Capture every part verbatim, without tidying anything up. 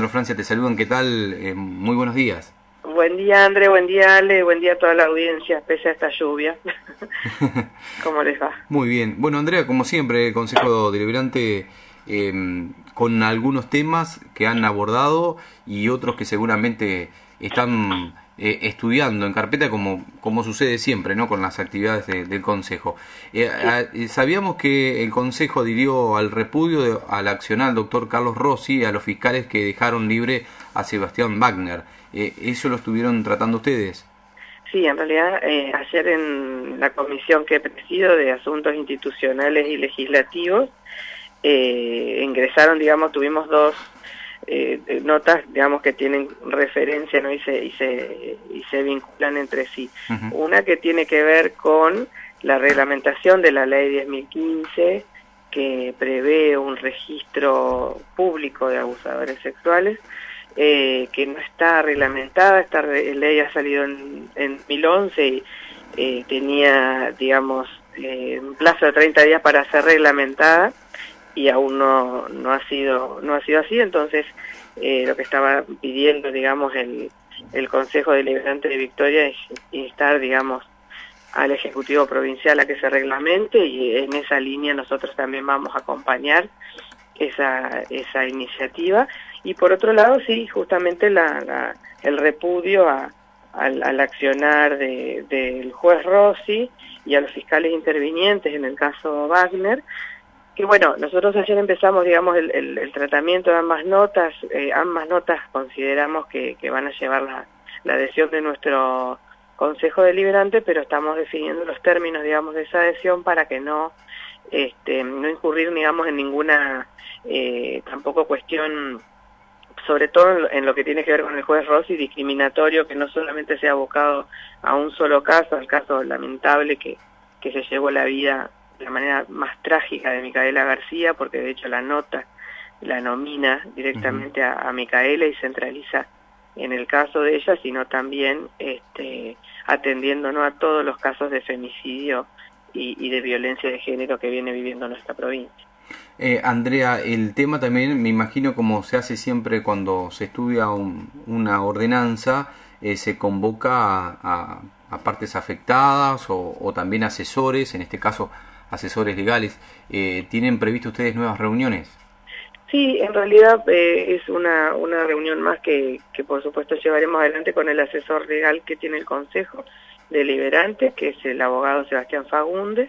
Francia, te saludan, ¿qué tal? Eh, muy buenos días. Buen día, André, buen día, Ale, buen día a toda la audiencia, pese a esta lluvia. ¿Cómo les va? Muy bien. Bueno, Andrea, como siempre, Consejo Deliberante eh, con algunos temas que han abordado y otros que seguramente están eh, estudiando en carpeta, como, como sucede siempre, ¿no? Con las actividades de, del Consejo. Eh, a, sabíamos que el Consejo adhirió al repudio de, al accionar al doctor Carlos Rossi y a los fiscales que dejaron libre a Sebastián Wagner. Eh, ¿Eso lo estuvieron tratando ustedes? Sí, en realidad eh, ayer en la comisión que presido de Asuntos Institucionales y Legislativos eh, ingresaron, digamos, tuvimos dos eh, notas, digamos, que tienen referencia, ¿no? y, se, y, se, y se vinculan entre sí. Uh-huh. Una que tiene que ver con la reglamentación de la ley diez mil quince, que prevé un registro público de abusadores sexuales, Eh, que no está reglamentada. Esta ley ha salido en, en dos mil once y eh, tenía, digamos, eh, un plazo de treinta días para ser reglamentada y aún no, no ha sido no ha sido así. Entonces eh, lo que estaba pidiendo, digamos, el, el Consejo Deliberante de Victoria es instar, digamos, al Ejecutivo Provincial a que se reglamente, y en esa línea nosotros también vamos a acompañar esa esa iniciativa. Y por otro lado, sí, justamente la, la, el repudio a, al, al accionar de, del juez Rossi y a los fiscales intervinientes en el caso Wagner, que bueno, nosotros ayer empezamos, digamos, el, el, el tratamiento de ambas notas. Eh, ambas notas consideramos que, que van a llevar la, la adhesión de nuestro Consejo Deliberante, pero estamos definiendo los términos, digamos, de esa adhesión para que no, este, no incurrir, digamos, en ninguna, eh, tampoco cuestión, sobre todo en lo que tiene que ver con el juez Rossi, discriminatorio, que no solamente sea abocado a un solo caso, al caso lamentable que, que se llevó la vida de la manera más trágica de Micaela García, porque de hecho la nota la nomina directamente uh-huh. a, a Micaela y centraliza en el caso de ella, sino también este, atendiendo, ¿no?, a todos los casos de femicidio y, y de violencia de género que viene viviendo nuestra provincia. Eh, Andrea, el tema también, me imagino, como se hace siempre cuando se estudia un, una ordenanza, eh, se convoca a, a, a partes afectadas o, o también asesores, en este caso asesores legales. Eh, ¿Tienen previsto ustedes nuevas reuniones? Sí, en realidad eh, es una, una reunión más que, que por supuesto llevaremos adelante con el asesor legal que tiene el Consejo Deliberante, que es el abogado Sebastián Fagundes.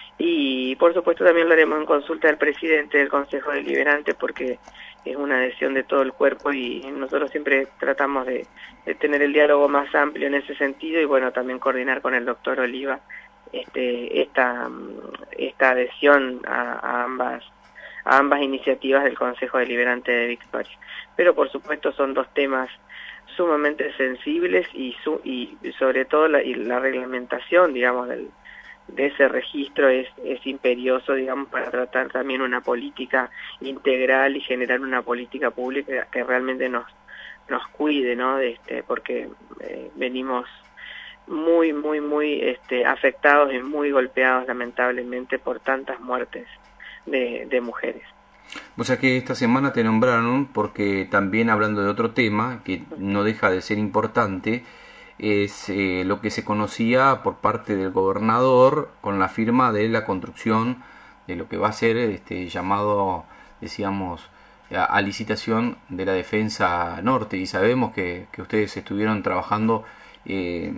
Y por supuesto también lo haremos en consulta del presidente del Consejo Deliberante, porque es una adhesión de todo el cuerpo y nosotros siempre tratamos de, de tener el diálogo más amplio en ese sentido, y bueno, también coordinar con el doctor Oliva este, esta, esta adhesión a, a ambas a ambas iniciativas del Consejo Deliberante de Victoria. Pero por supuesto son dos temas sumamente sensibles y, su, y sobre todo la, y la reglamentación, digamos, del de ese registro es, es imperioso, digamos, para tratar también una política integral y generar una política pública que realmente nos nos cuide, ¿no? De este, porque eh, venimos muy, muy, muy este, afectados y muy golpeados, lamentablemente, por tantas muertes de, de mujeres. O sea que esta semana te nombraron porque también, hablando de otro tema que no deja de ser importante, es eh, lo que se conocía por parte del gobernador con la firma de la construcción de lo que va a ser este llamado, decíamos, a, a licitación de la defensa norte, y sabemos que, que ustedes estuvieron trabajando eh,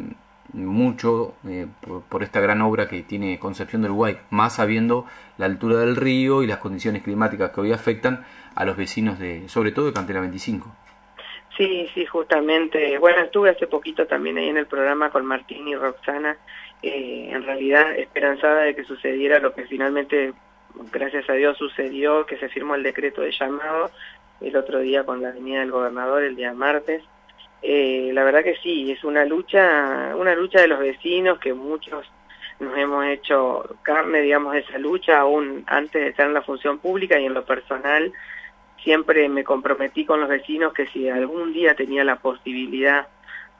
mucho eh, por, por esta gran obra que tiene Concepción del Uruguay, más sabiendo la altura del río y las condiciones climáticas que hoy afectan a los vecinos de, sobre todo de Cantera veinticinco. Sí, sí, justamente. Bueno, estuve hace poquito también ahí en el programa con Martín y Roxana, eh, en realidad esperanzada de que sucediera lo que finalmente, gracias a Dios, sucedió, que se firmó el decreto de llamado el otro día con la venida del gobernador, el día martes. Eh, la verdad que sí, es una lucha, una lucha de los vecinos, que muchos nos hemos hecho carne, digamos, de esa lucha, aún antes de estar en la función pública, y en lo personal siempre me comprometí con los vecinos que si algún día tenía la posibilidad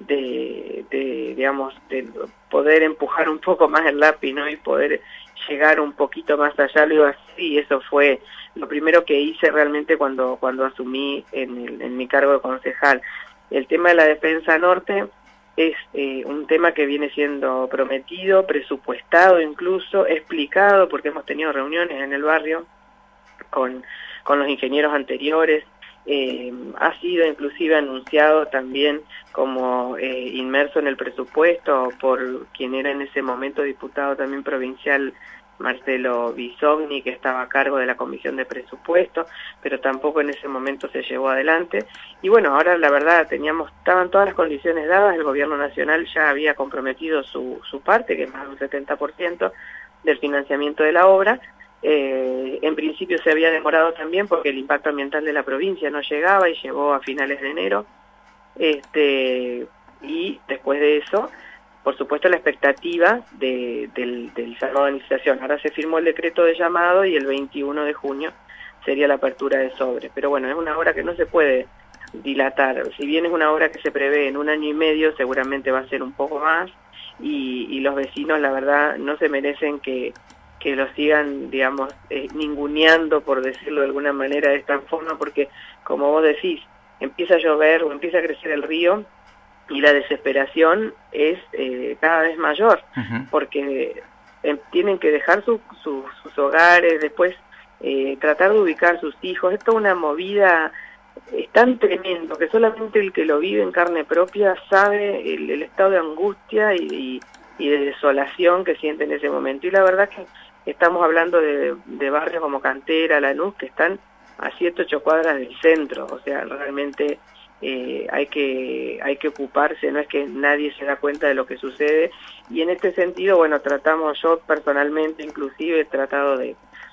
de, de digamos, de poder empujar un poco más el lápiz, ¿no?, y poder llegar un poquito más allá, lo iba así, y eso fue lo primero que hice realmente cuando, cuando asumí en, el, en mi cargo de concejal. El tema de la defensa norte es eh, un tema que viene siendo prometido, presupuestado incluso, explicado, porque hemos tenido reuniones en el barrio con, con los ingenieros anteriores. Eh, ha sido inclusive anunciado también como eh, inmerso en el presupuesto por quien era en ese momento diputado también provincial, Marcelo Bisogni, que estaba a cargo de la Comisión de Presupuesto, pero tampoco en ese momento se llevó adelante. Y bueno, ahora la verdad teníamos, estaban todas las condiciones dadas, el gobierno nacional ya había comprometido su, su parte, que es más de un setenta por ciento del financiamiento de la obra. Eh, en principio se había demorado también porque el impacto ambiental de la provincia no llegaba y llegó a finales de enero. Este, y después de eso, por supuesto, la expectativa de, del, del llamado de licitación. Ahora se firmó el decreto de llamado y el veintiuno de junio sería la apertura de sobre. Pero bueno, es una obra que no se puede dilatar. Si bien es una obra que se prevé en un año y medio, seguramente va a ser un poco más. Y, y los vecinos, la verdad, no se merecen que, que lo sigan, digamos, eh, ninguneando, por decirlo de alguna manera, de esta forma, porque, como vos decís, empieza a llover o empieza a crecer el río, y la desesperación es eh, cada vez mayor, uh-huh. porque eh, tienen que dejar su, su, sus hogares, después eh, tratar de ubicar sus hijos. Es toda una movida, es tan tremendo que solamente el que lo vive en carne propia sabe el, el estado de angustia y, y, y de desolación que siente en ese momento. Y la verdad que estamos hablando de, de barrios como Cantera, Lanús, que están a siete, ocho cuadras del centro, o sea, realmente... Eh, hay que hay que ocuparse, no es que nadie se da cuenta de lo que sucede, y en este sentido, bueno, tratamos, yo personalmente inclusive he tratado de,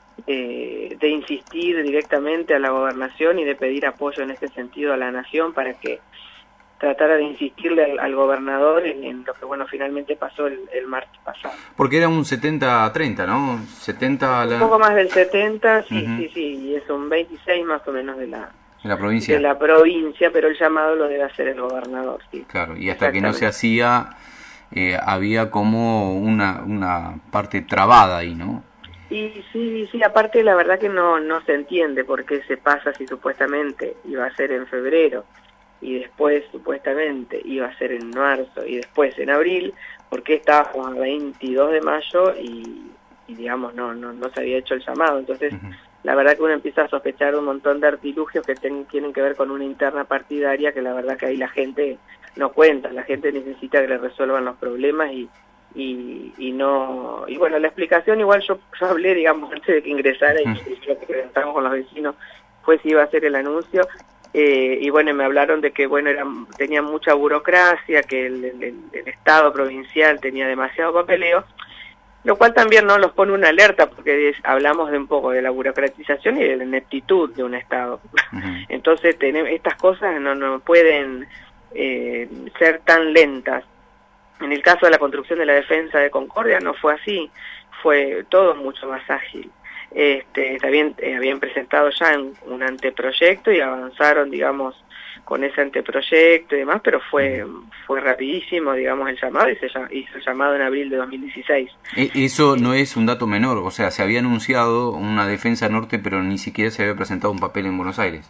de, de insistir directamente a la gobernación y de pedir apoyo en este sentido a la nación para que tratara de insistirle al, al gobernador en, en lo que, bueno, finalmente pasó el, el martes pasado. Porque era un setenta a treinta, ¿no? setenta Un la... poco más del setenta, sí, uh-huh. sí, sí, y es un veintiséis más o menos de la... De la provincia. De la provincia, pero el llamado lo debe hacer el gobernador, sí. Claro, y hasta que no se hacía, eh, había como una, una parte trabada ahí, ¿no? Y sí, sí, aparte la verdad que no, no se entiende por qué se pasa si supuestamente iba a ser en febrero, y después supuestamente iba a ser en marzo, y después en abril, porque estábamos a veintidós de mayo y, y digamos, no, no, no se había hecho el llamado. Entonces... Uh-huh. La verdad que uno empieza a sospechar un montón de artilugios que ten, tienen que ver con una interna partidaria, que la verdad que ahí la gente no cuenta, la gente necesita que le resuelvan los problemas y y, y no... Y bueno, la explicación igual yo, yo hablé, digamos, antes de que ingresara, y, y lo que presentamos con los vecinos fue si iba a hacer el anuncio, eh, y bueno, me hablaron de que, bueno, era, tenía mucha burocracia, que el, el, el Estado provincial tenía demasiado papeleo, lo cual también no los pone una alerta, porque es, hablamos de un poco de la burocratización y de la ineptitud de un Estado. Uh-huh. Entonces, tenemos, estas cosas no, no pueden eh, ser tan lentas. En el caso de la construcción de la defensa de Concordia no fue así, fue todo mucho más ágil. Este, también eh, habían presentado ya un, un anteproyecto y avanzaron, digamos, con ese anteproyecto y demás, pero fue fue rapidísimo, digamos, el llamado, y se hizo el llamado en abril de dos mil dieciséis. Eso no es un dato menor, o sea, se había anunciado una defensa norte, pero ni siquiera se había presentado un papel en Buenos Aires.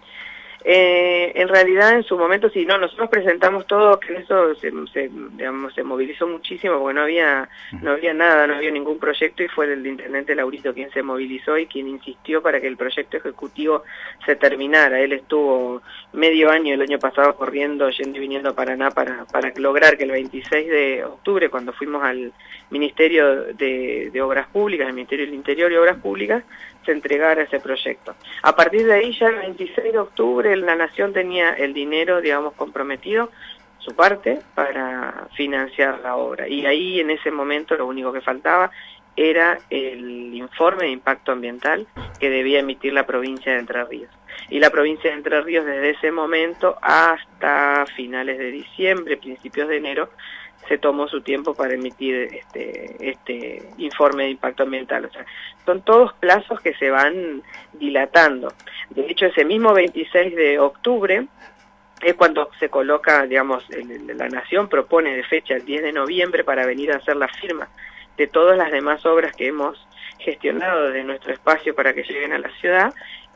Eh, en realidad, en su momento, sí, no, nosotros presentamos todo, que eso se, se, digamos, se movilizó muchísimo, porque no había no había nada, no había ningún proyecto, y fue el intendente Laurito quien se movilizó y quien insistió para que el proyecto ejecutivo se terminara. Él estuvo medio año el año pasado corriendo, yendo y viniendo a Paraná para, para lograr que el veintiséis de octubre, cuando fuimos al Ministerio de, de Obras Públicas, el Ministerio del Interior y Obras Públicas, se entregara ese proyecto. A partir de ahí, ya el veintiséis de octubre, la Nación tenía el dinero, digamos, comprometido, su parte, para financiar la obra. Y ahí, en ese momento, lo único que faltaba era el informe de impacto ambiental que debía emitir la provincia de Entre Ríos. Y la provincia de Entre Ríos, desde ese momento hasta finales de diciembre, principios de enero, se tomó su tiempo para emitir este este informe de impacto ambiental. O sea, son todos plazos que se van dilatando. De hecho, ese mismo veintiséis de octubre es cuando se coloca, digamos, el, la Nación propone de fecha el diez de noviembre para venir a hacer la firma de todas las demás obras que hemos gestionado desde nuestro espacio para que lleguen a la ciudad,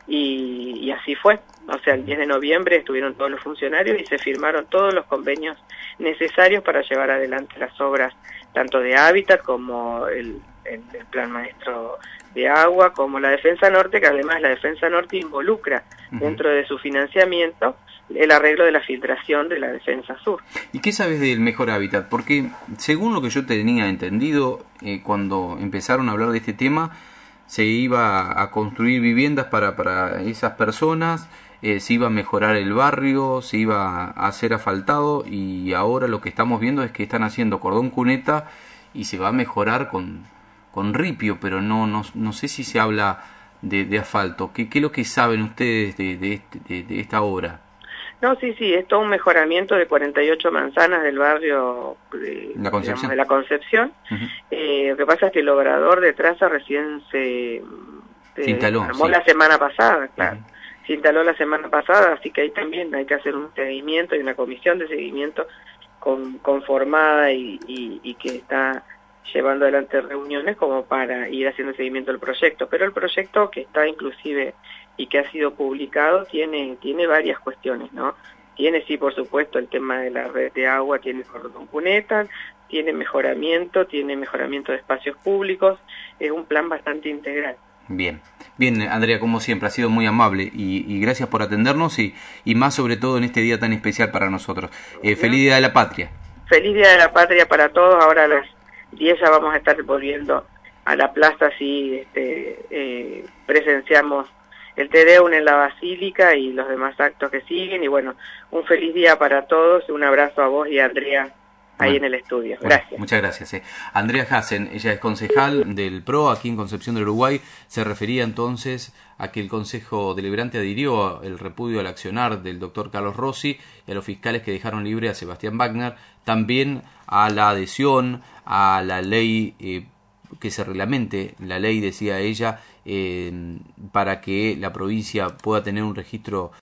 y, y así fue. O sea, el diez de noviembre estuvieron todos los funcionarios y se firmaron todos los convenios necesarios para llevar adelante las obras, tanto de hábitat como el, el, el plan maestro de agua, como la Defensa Norte, que además la Defensa Norte involucra uh-huh. dentro de su financiamiento el arreglo de la filtración de la Defensa Sur. ¿Y qué sabes del mejor hábitat? Porque según lo que yo tenía entendido, eh, cuando empezaron a hablar de este tema, se iba a construir viviendas para, para esas personas, eh, se iba a mejorar el barrio, se iba a hacer asfaltado, y ahora lo que estamos viendo es que están haciendo cordón cuneta y se va a mejorar con, con ripio, pero no, no, no sé si se habla de, de asfalto. ¿Qué, ¿Qué es lo que saben ustedes de, de, este, de, de esta obra? No, sí, sí, es todo un mejoramiento de cuarenta y ocho manzanas del barrio de la Concepción. Digamos, de la Concepción. Uh-huh. Eh, lo que pasa es que el obrador de traza recién se, se, se instaló armó sí. la semana pasada, claro. Uh-huh. Se instaló la semana pasada, así que ahí también hay que hacer un seguimiento y una comisión de seguimiento con, conformada y, y, y que está llevando adelante reuniones como para ir haciendo seguimiento del proyecto. Pero el proyecto, que está inclusive y que ha sido publicado, tiene tiene varias cuestiones, ¿no? Tiene, sí, por supuesto, el tema de la red de agua, tiene cordón cuneta, tiene mejoramiento, tiene mejoramiento de espacios públicos, es un plan bastante integral. Bien, bien, Andrea, como siempre, ha sido muy amable y, y gracias por atendernos y, y más sobre todo en este día tan especial para nosotros. Eh, feliz Día de la Patria. Feliz Día de la Patria para todos. Ahora a las diez ya vamos a estar volviendo a la plaza, así este, eh, presenciamos el Te Deum en la Basílica y los demás actos que siguen. Y bueno, un feliz día para todos, un abrazo a vos y a Andrea ahí bueno, en el estudio. Gracias. Bueno, muchas gracias. Eh. Andrea Hassen, ella es concejal del P R O aquí en Concepción del Uruguay, se refería entonces a que el Consejo Deliberante adhirió el repudio al accionar del doctor Carlos Rossi y a los fiscales que dejaron libre a Sebastián Wagner, también a la adhesión a la ley eh, que se reglamente, la ley, decía ella, eh, para que la provincia pueda tener un registro